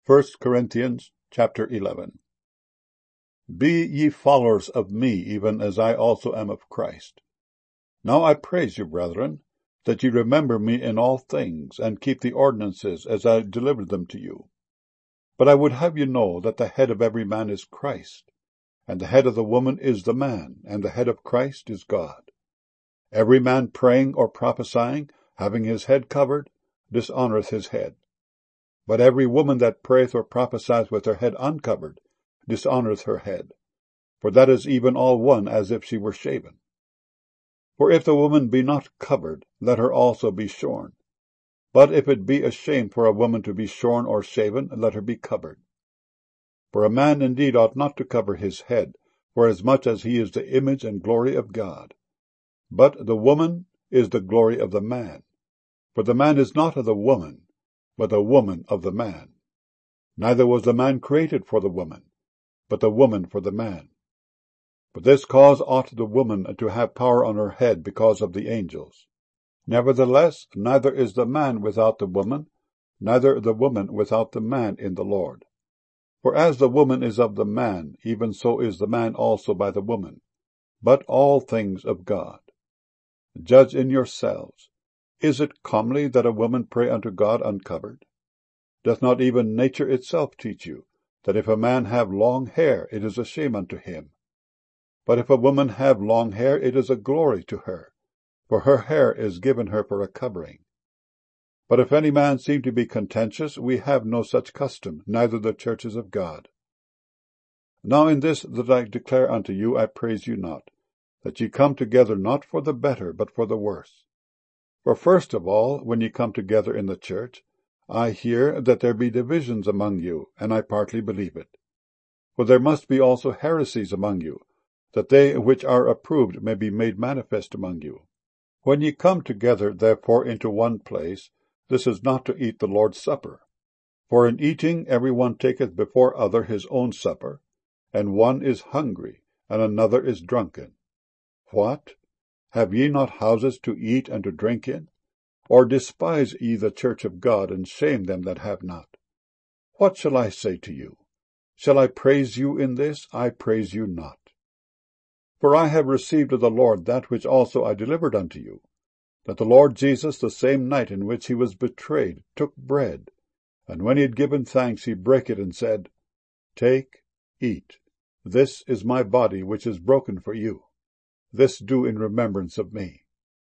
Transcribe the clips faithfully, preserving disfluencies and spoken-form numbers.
First Corinthians chapter eleven. Be ye followers of me, even as I also am of Christ. Now I praise you, brethren, that ye remember me in all things, and keep the ordinances as I delivered them to you. But I would have you know that the head of every man is Christ, and the head of the woman is the man, and the head of Christ is God. Every man praying or prophesying, having his head covered, dishonoureth his head. But every woman that prayeth or prophesieth with her head uncovered dishonoureth her head, for that is even all one as if she were shaven. For if the woman be not covered, let her also be shorn. But if it be a shame for a woman to be shorn or shaven, let her be covered. For a man indeed ought not to cover his head, forasmuch as he is the image and glory of God. But the woman is the glory of the man. For the man is not of the woman, but the woman of the man. Neither was the man created for the woman, but the woman for the man. For this cause ought the woman to have power on her head because of the angels. Nevertheless, neither is the man without the woman, neither the woman without the man in the Lord. For as the woman is of the man, even so is the man also by the woman, but all things of God. Judge in yourselves. Is it comely that a woman pray unto God uncovered? Doth not even nature itself teach you, that if a man have long hair, it is a shame unto him? But if a woman have long hair, it is a glory to her, for her hair is given her for a covering. But if any man seem to be contentious, we have no such custom, neither the churches of God. Now in this that I declare unto you, I praise you not, that ye come together not for the better, but for the worse. For first of all, when ye come together in the church, I hear that there be divisions among you, and I partly believe it. For there must be also heresies among you, that they which are approved may be made manifest among you. When ye come together therefore into one place, this is not to eat the Lord's supper. For in eating every one taketh before other his own supper, and one is hungry, and another is drunken. What? Have ye not houses to eat and to drink in? Or despise ye the church of God, and shame them that have not? What shall I say to you? Shall I praise you in this? I praise you not. For I have received of the Lord that which also I delivered unto you, that the Lord Jesus, the same night in which he was betrayed, took bread, and when he had given thanks, he brake it, and said, Take, eat, this is my body which is broken for you. This do in remembrance of me.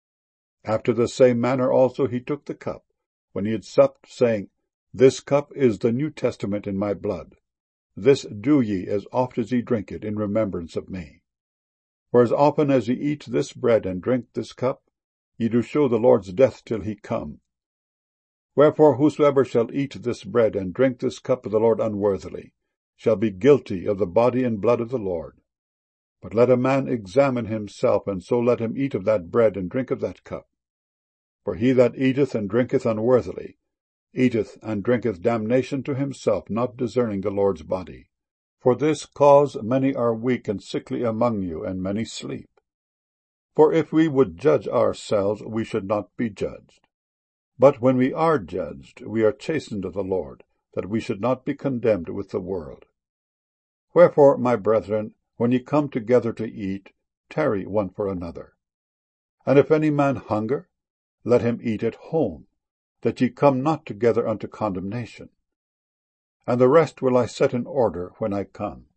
After the same manner also he took the cup, when he had supped, saying, This cup is the New Testament in my blood. This do ye as oft as ye drink it in remembrance of me. For as often as ye eat this bread and drink this cup, ye do show the Lord's death till he come. Wherefore whosoever shall eat this bread and drink this cup of the Lord unworthily shall be guilty of the body and blood of the Lord. But let a man examine himself, and so let him eat of that bread and drink of that cup. For he that eateth and drinketh unworthily eateth and drinketh damnation to himself, not discerning the Lord's body. For this cause many are weak and sickly among you, and many sleep. For if we would judge ourselves, we should not be judged. But when we are judged, we are chastened of the Lord, that we should not be condemned with the world. Wherefore, my brethren, when ye come together to eat, tarry one for another. And if any man hunger, let him eat at home, that ye come not together unto condemnation. And the rest will I set in order when I come.